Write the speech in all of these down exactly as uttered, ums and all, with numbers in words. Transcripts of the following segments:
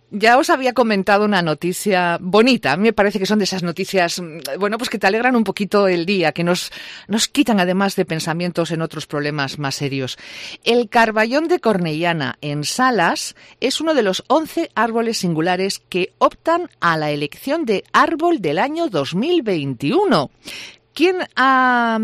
Ya os había comentado una noticia bonita. A mí me parece que son de esas noticias, bueno, pues que te alegran un poquito el día, que nos, nos quitan además de pensamientos en otros problemas más serios. El Carballón de Cornellana en Salas es uno de los once árboles singulares que optan a la elección de Árbol del año dos mil veintiuno. ¿Quién ha,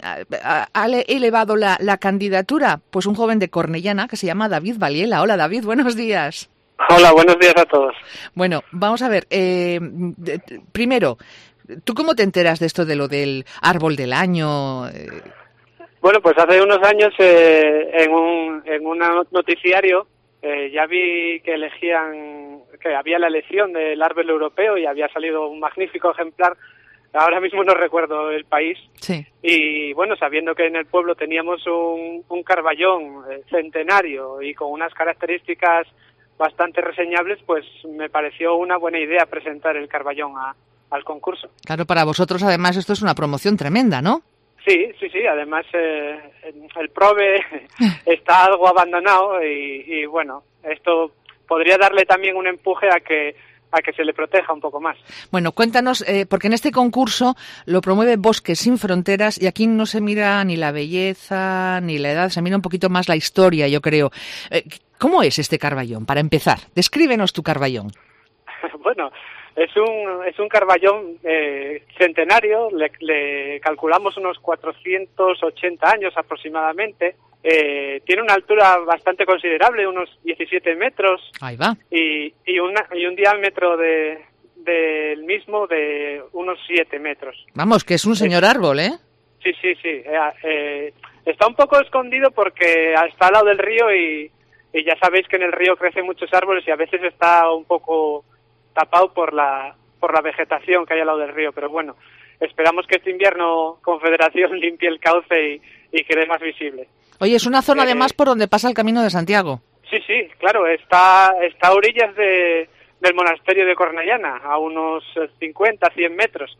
ha, ha elevado la, la candidatura? Pues un joven de Cornellana que se llama David Valiela. Hola David, buenos días. Hola, buenos días a todos. Bueno, vamos a ver. Eh, de, de, primero, ¿tú cómo te enteras de esto de lo del árbol del año? Eh... Bueno, pues hace unos años eh, en un en un noticiario eh, ya vi que elegían, que había la elección del árbol europeo y había salido un magnífico ejemplar. Ahora mismo no recuerdo el país. Sí. Y bueno, sabiendo que en el pueblo teníamos un, un carballón eh, centenario y con unas características bastante reseñables, pues me pareció una buena idea presentar el Carballón a, al concurso. Claro, para vosotros además esto es una promoción tremenda, ¿no? Sí, sí, sí, además eh, el Prove está algo abandonado y, y bueno, esto podría darle también un empuje a que a que se le proteja un poco más. Bueno, cuéntanos, eh, porque en este concurso lo promueve Bosques Sin Fronteras y aquí no se mira ni la belleza ni la edad, se mira un poquito más la historia, yo creo. Eh, ¿Cómo es este Carballón? Para empezar, descríbenos tu Carballón. Bueno, es un es un Carballón eh, centenario, le, le calculamos unos cuatrocientos ochenta años aproximadamente. Eh, tiene una altura bastante considerable, unos diecisiete metros. Ahí va. Y, y, una, y un diámetro de del mismo de unos siete metros. Vamos, que es un señor eh, árbol, ¿eh? Sí, sí, sí. Eh, eh, está un poco escondido porque está al lado del río y, y ya sabéis que en el río crecen muchos árboles y a veces está un poco tapado por la por la vegetación que hay al lado del río. Pero bueno, esperamos que este invierno Confederación limpie el cauce y, y quede más visible. Oye, es una zona eh, además por donde pasa el Camino de Santiago. Sí, sí, claro, está, está a orillas de, del monasterio de Cornellana, a unos cincuenta, cien metros.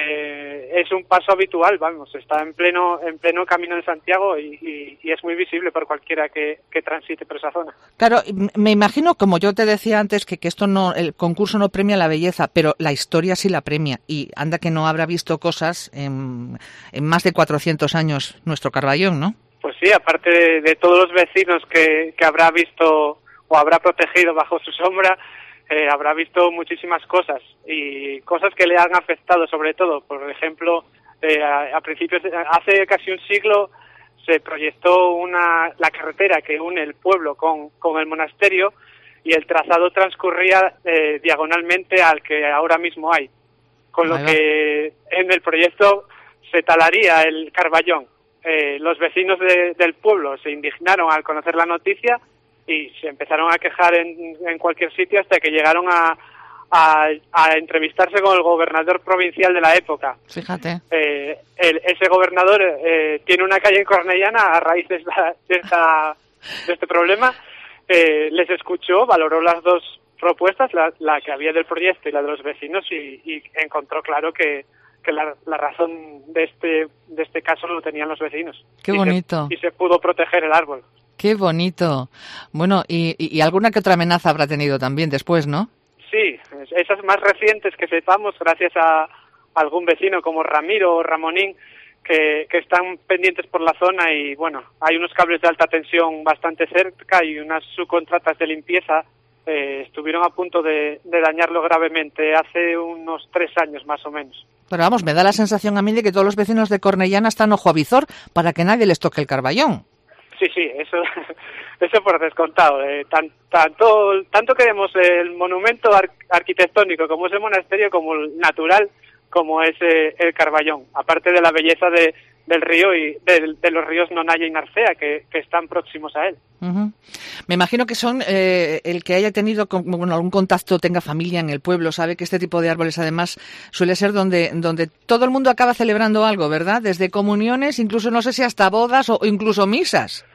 Eh, es un paso habitual, vamos, está en pleno en pleno Camino de Santiago y, y, y es muy visible por cualquiera que, que transite por esa zona. Claro, me imagino, como yo te decía antes, que, que esto no, el concurso no premia la belleza, pero la historia sí la premia. Y anda que no habrá visto cosas en, en más de cuatrocientos años nuestro Carballón, ¿no? Pues sí, aparte de, de todos los vecinos que, que habrá visto o habrá protegido bajo su sombra, eh, habrá visto muchísimas cosas y cosas que le han afectado sobre todo. Por ejemplo, eh, a, a principios, de, hace casi un siglo se proyectó una la carretera que une el pueblo con, con el monasterio y el trazado transcurría eh, diagonalmente al que ahora mismo hay, con lo que en el proyecto se talaría el Carballón. Eh, los vecinos de, del pueblo se indignaron al conocer la noticia y se empezaron a quejar en, en cualquier sitio hasta que llegaron a, a, a entrevistarse con el gobernador provincial de la época. Fíjate. Eh, el, ese gobernador eh, tiene una calle en Cornellana a raíz de, esta, de, esta, de este problema. Eh, les escuchó, valoró las dos propuestas, la, la que había del proyecto y la de los vecinos y, y encontró claro que que la, la razón de este de este caso lo tenían los vecinos. Qué bonito. Y se, y se pudo proteger el árbol. Qué bonito. Bueno, y, y, y alguna que otra amenaza habrá tenido también después, ¿no? Sí, esas más recientes que sepamos, gracias a, a algún vecino como Ramiro o Ramonín, que, que están pendientes por la zona y, bueno, hay unos cables de alta tensión bastante cerca y unas subcontratas de limpieza eh, estuvieron a punto de, de dañarlo gravemente hace unos tres años más o menos. Pero vamos, me da la sensación a mí de que todos los vecinos de Cornellana están ojo a visor para que nadie les toque el Carballón. Sí, sí, eso eso por descontado. Eh, tan, tanto tanto queremos el monumento ar- arquitectónico como es el monasterio, como el natural, como es eh, el Carballón. Aparte de la belleza de, del río y de, de los ríos Nonaya y Narcea, que, que están próximos a él. Uh-huh. Me imagino que son eh, el que haya tenido con, bueno, algún contacto, tenga familia en el pueblo, sabe que este tipo de árboles además suele ser donde donde todo el mundo acaba celebrando algo, ¿verdad? Desde comuniones, incluso no sé si hasta bodas o incluso misas.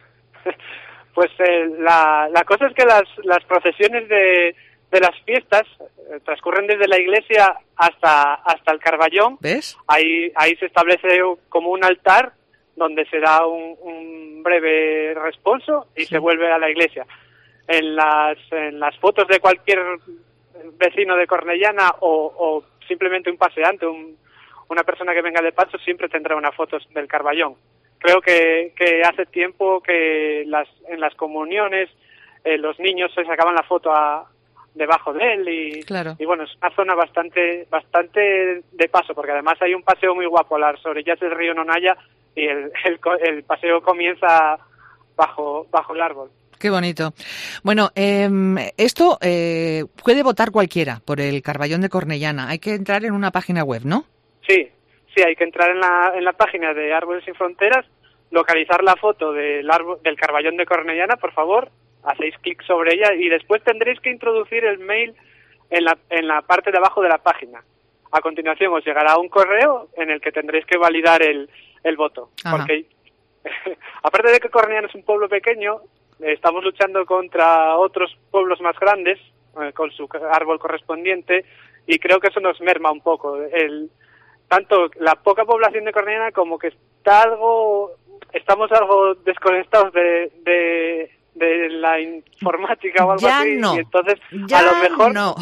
Pues eh, la, la cosa es que las, las procesiones de, de las fiestas eh, transcurren desde la iglesia hasta hasta el Carballón. ¿Ves? Ahí ahí se establece como un altar donde se da un, un breve responso y sí. Se vuelve a la iglesia. en las, en las fotos de cualquier vecino de Cornellana o, o simplemente un paseante, un, una persona que venga de paso, siempre tendrá una foto del Carballón. Creo que, que hace tiempo que las, en las comuniones eh, los niños se sacaban la foto a, debajo de él y, claro. y bueno, es una zona bastante bastante de paso, porque además hay un paseo muy guapo a las orillas del río Nonaya y el, el, el paseo comienza bajo, bajo el árbol. Qué bonito. Bueno, eh, esto eh, puede votar cualquiera por el Carballón de Cornellana. Hay que entrar en una página web, ¿no? Sí, sí, hay que entrar en la, en la página de Árboles Sin Fronteras, localizar la foto del, árbol, del Carballón de Cornellana, por favor, hacéis clic sobre ella y después tendréis que introducir el mail en la, en la parte de abajo de la página. A continuación os llegará un correo en el que tendréis que validar el, el voto. Ajá. Porque aparte de que Cornellana es un pueblo pequeño, estamos luchando contra otros pueblos más grandes eh, con su árbol correspondiente y creo que eso nos merma un poco. El, tanto la poca población de Cornellana como que está algo, estamos algo desconectados de, de, de la informática o algo ya así. No. Y entonces ya a lo mejor no.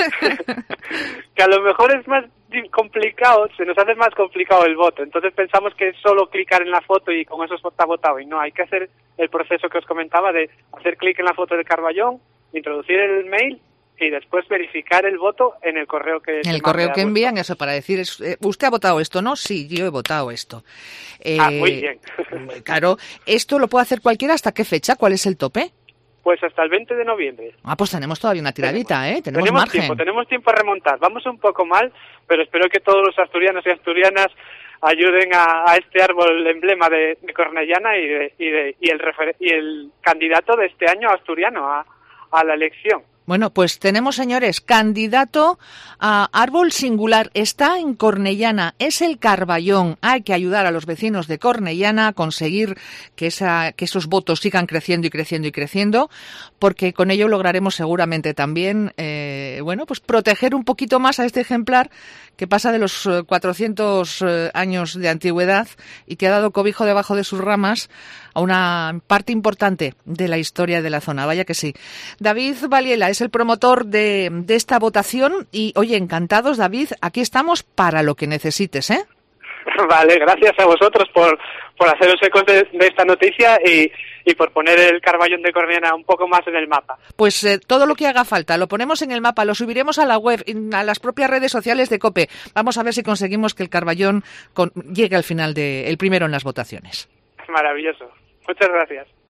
que a lo mejor es más complicado, se nos hace más complicado el voto. Entonces pensamos que es solo clicar en la foto y con eso está votado. Y no, hay que hacer el proceso que os comentaba de hacer clic en la foto del Carballón, introducir el mail y después verificar el voto en el correo que... En el correo que envían, eso para decir, eh, ¿usted ha votado esto? No, sí, yo he votado esto. Eh, ah, muy bien. Claro, ¿esto lo puede hacer cualquiera? ¿Hasta qué fecha? ¿Cuál es el tope? Pues hasta el veinte de noviembre. Ah, pues tenemos todavía una tiradita, tenemos, ¿eh? Tenemos, tenemos margen. Tiempo, tenemos tiempo a remontar. Vamos un poco mal, pero espero que todos los asturianos y asturianas ayuden a, a este árbol emblema de, de Cornellana y, de, y, de, y, el refer, y el candidato de este año asturiano a, a la elección. Bueno, pues tenemos, señores, candidato a árbol singular. Está en Cornellana, es el Carballón. Hay que ayudar a los vecinos de Cornellana a conseguir que, esa, que esos votos sigan creciendo y creciendo y creciendo, porque con ello lograremos seguramente también, eh, bueno, pues proteger un poquito más a este ejemplar que pasa de los cuatrocientos años de antigüedad y que ha dado cobijo debajo de sus ramas a una parte importante de la historia de la zona. Vaya que sí. David Valiela es el promotor de, de esta votación y, oye, encantados, David, aquí estamos para lo que necesites, ¿eh? Vale, gracias a vosotros por, por haceros eco de, de esta noticia y, y por poner el Carballón de Cornellana un poco más en el mapa. Pues eh, todo lo que haga falta, lo ponemos en el mapa, lo subiremos a la web, a las propias redes sociales de COPE. Vamos a ver si conseguimos que el Carballón con, llegue al final, de, el primero en las votaciones. Maravilloso. Muchas gracias.